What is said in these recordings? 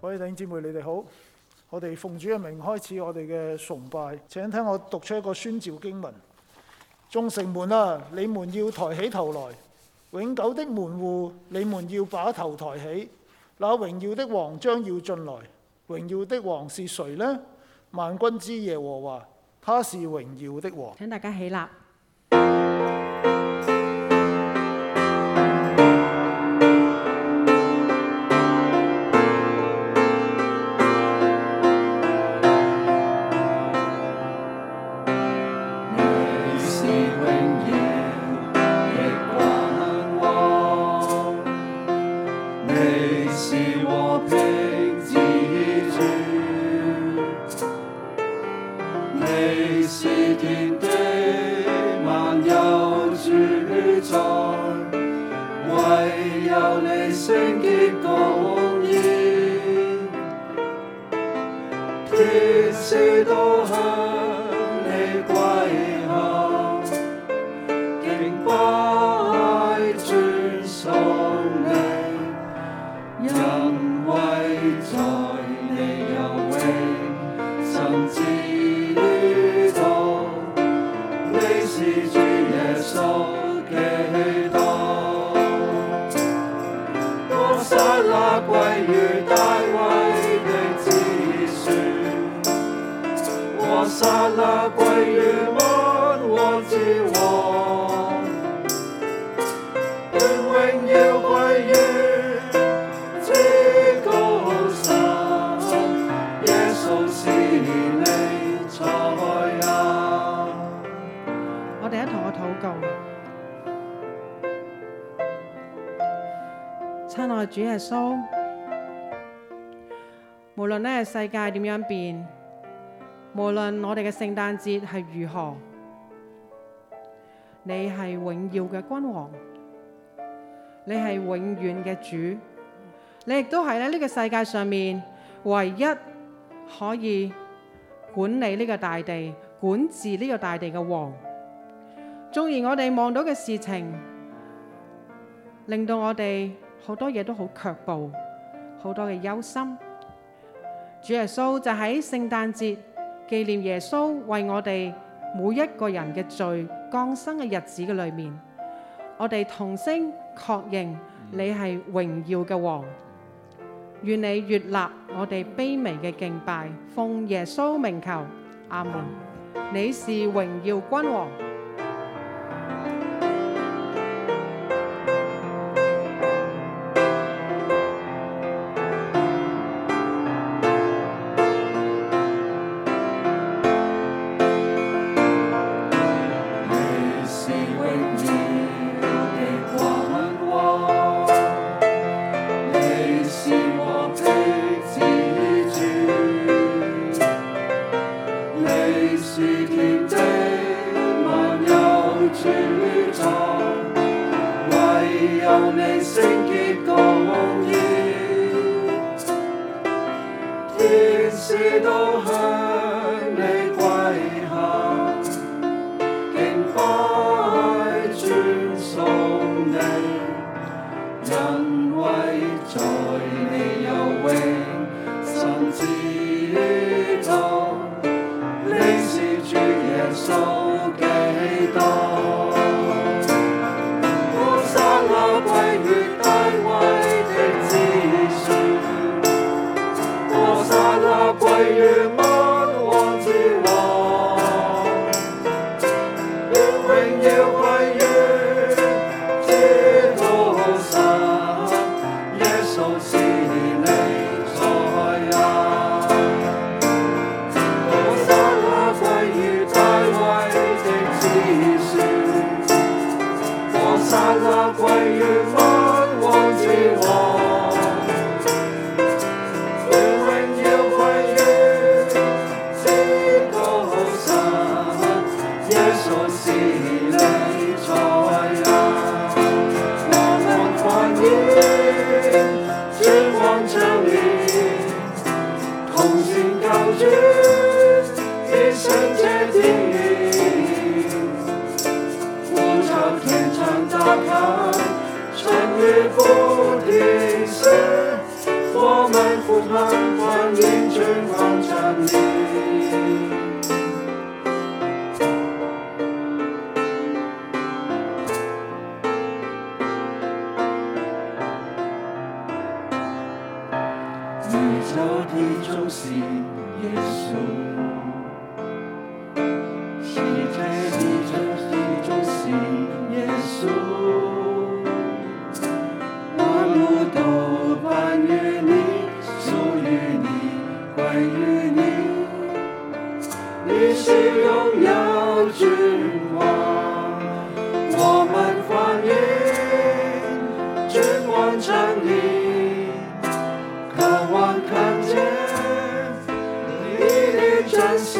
各位弟兄姊妹，你哋好。我哋奉主嘅名開始我哋嘅崇拜。請聽我讀出一個宣召經文：眾城門啊，你們要抬起頭來；永久的門戶，你們要把頭抬起。那榮耀的王將要進來。榮耀的王是誰呢？萬軍之耶和華，他是榮耀的王。 請大家起立。我哋一同我禱告。親愛主耶穌，無論呢世界點樣變，無論我哋嘅聖誕節係如何，你係榮耀嘅君王，你係永遠嘅主，你亦都係呢個世界上面唯一可以管理呢個大地、管治呢個大地嘅王。縱然我哋望到嘅事情，令到我哋好多嘢都好卻步，好多嘅憂心。主耶穌就喺聖誕節紀念耶穌為我哋每一個人嘅罪降生嘅日子嘅裏面，我哋同聲確認你係榮耀嘅王。願你悅納我哋卑微嘅敬拜，奉耶穌名求，阿門。你是榮耀君王。 春雨不停歇，我我们呼喊欢迎君王降临。宇宙的中心，耶稣。世界的中心，耶稣。万物都关于你，属于你，归于你。你是荣耀君王，我们欢迎君王降临，渴望看见你的真身，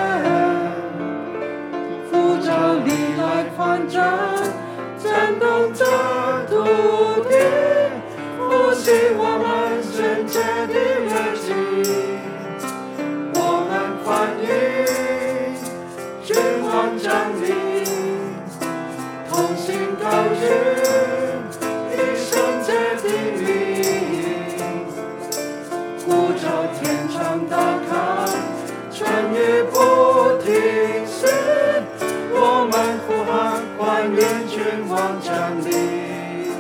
呼召你来翻转，震动这土地，复兴我们圣洁的热情。我们欢迎君王降临，同心高举你圣洁的名，呼召天窗打开，春雨不停息，我们呼喊欢迎君王降臨。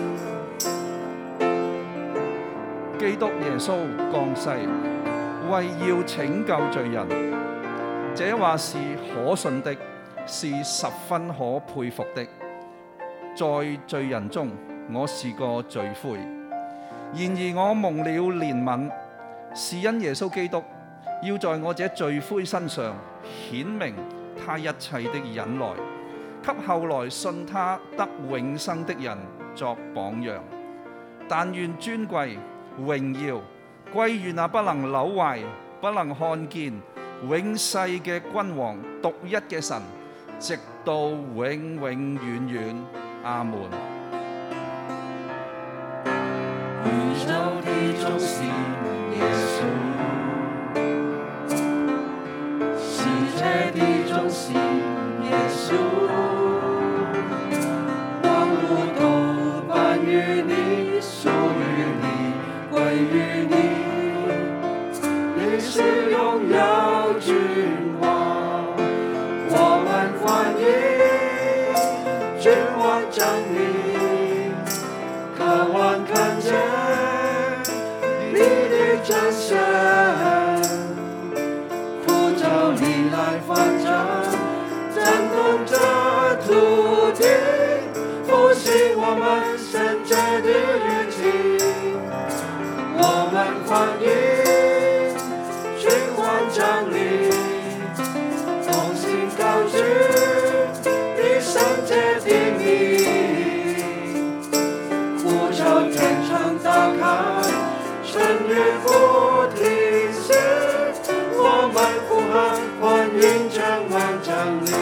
基督耶穌降世，為要拯救罪人，這話是可信的，是十分可佩服的。在罪人中，我是個罪魁，然而我蒙了憐憫，是因耶穌基督要在我這罪魁身上顯明他一切的忍耐，給後來信他得永生的人作榜樣。但願尊貴榮耀歸於那不能朽壞、不能看見、永世嘅君王、獨一嘅神，直到永永遠遠。阿門。 宇宙的中心，耶穌。世界的中心，耶穌。萬物都關於你，屬於你，歸於你。你是榮耀君王，我們歡迎君王降臨，渴望看見你的真身，呼召你來翻轉，震動這土地，復興我們聖潔的日期。我們歡迎君王降臨，同心高舉你聖潔的名，呼召天窗打開，春雨不停息，我們呼喊歡迎君王降臨。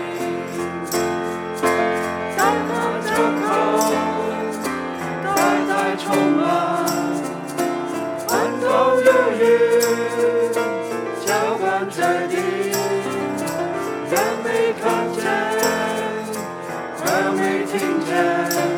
大大張口，代代充滿，歡騰如雨，澆灌這地，人沒看見，耳沒聽見。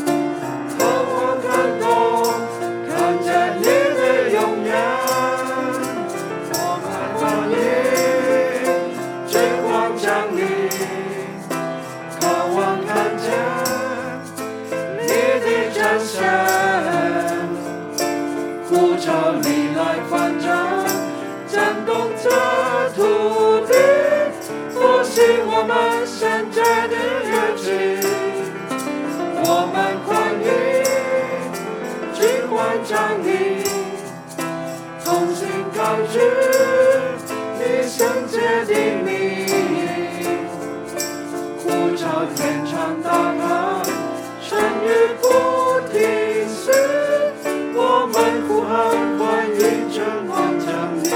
呼召你來翻轉，震動這土地，復興我們聖潔的日期。我們歡迎君王降臨，同心高舉你聖潔的名，呼召天窗打開，春雨不停息，我們呼喊歡迎君王降臨。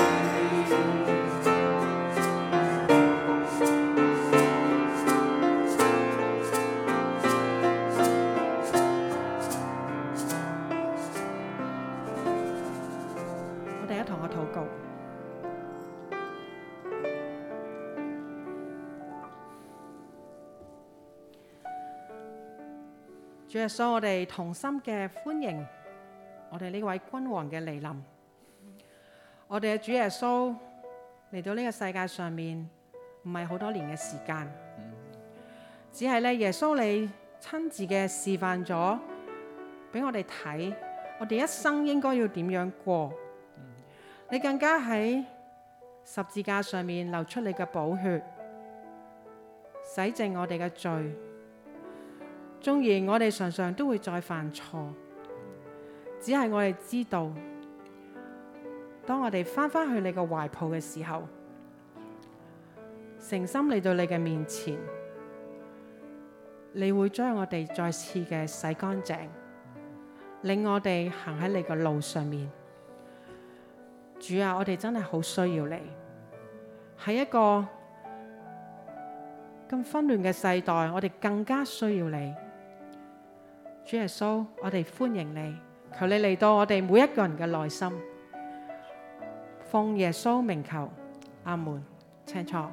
我哋一同去禱告。主耶穌，我哋同心嘅歡迎， 我哋呢位君王嘅嚟臨。我哋嘅主耶穌嚟到呢個世界上面，唔係好多年嘅時間，只係咧耶穌你親自嘅示範咗俾我哋睇，我哋一生應該要點樣過。你更加喺十字架上面流出你嘅寶血，洗淨我哋嘅罪。縱然我哋常常都會再犯錯，只係我哋知道，當我哋翻返去你嘅懷抱嘅時候，誠心嚟到你嘅面前，你會將我哋再次嘅洗乾淨，令我哋行喺你嘅路上面。主啊，我哋真係好需要你，喺一個咁紛亂嘅世代，我哋更加需要你。主耶穌，我哋歡迎你，求你嚟到我哋每一個人嘅內心。奉耶穌名求，阿門。請坐。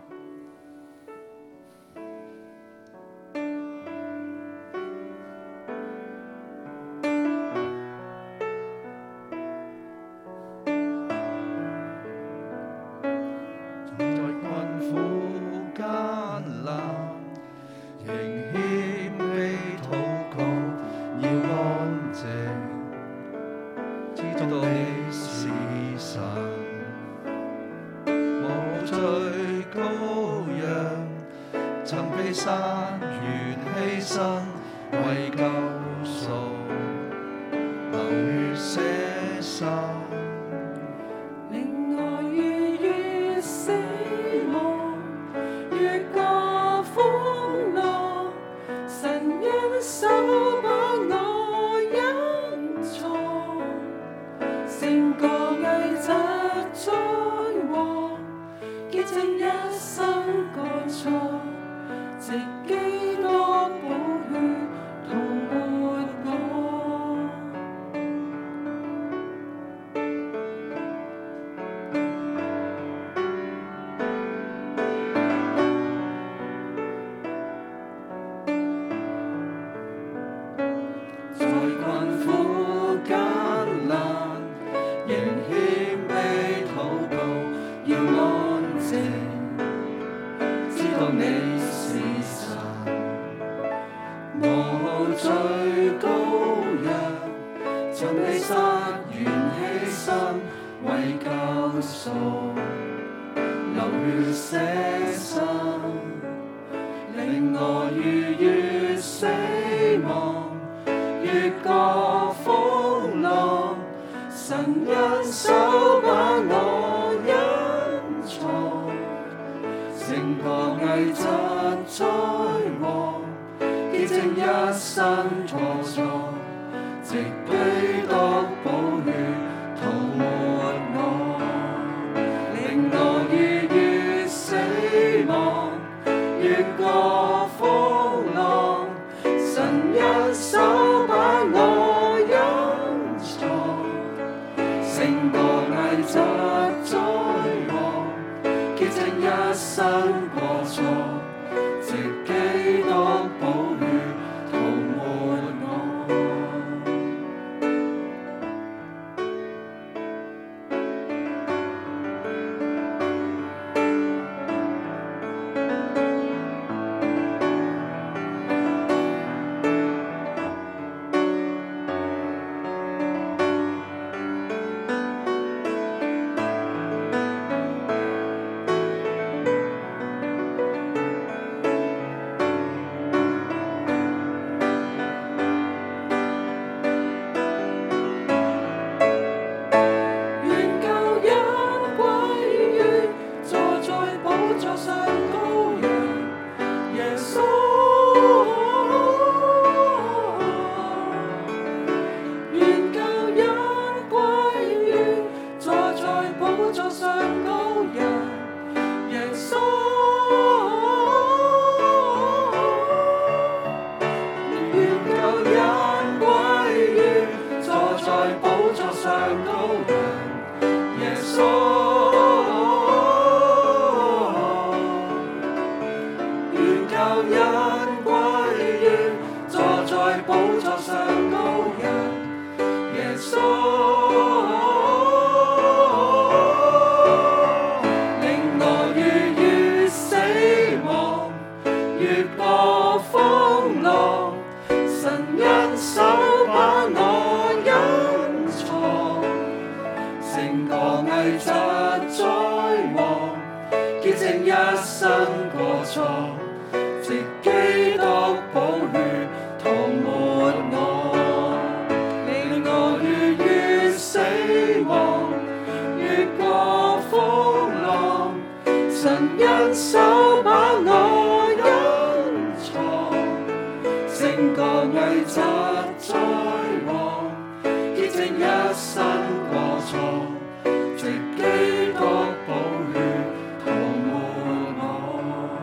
勝過危疾災禍，潔淨一生過錯，藉基督寶血塗抹我，令我越越死亡，越過風浪，神恩手把我隱藏，勝過危疾災禍，潔淨一生過錯，藉基督寶血塗抹我。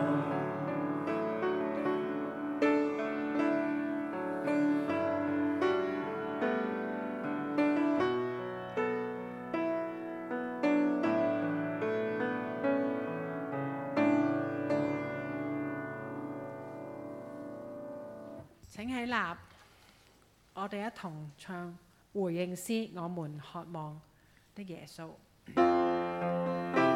請起立，我哋一同唱回應詩，我們渴望的耶穌。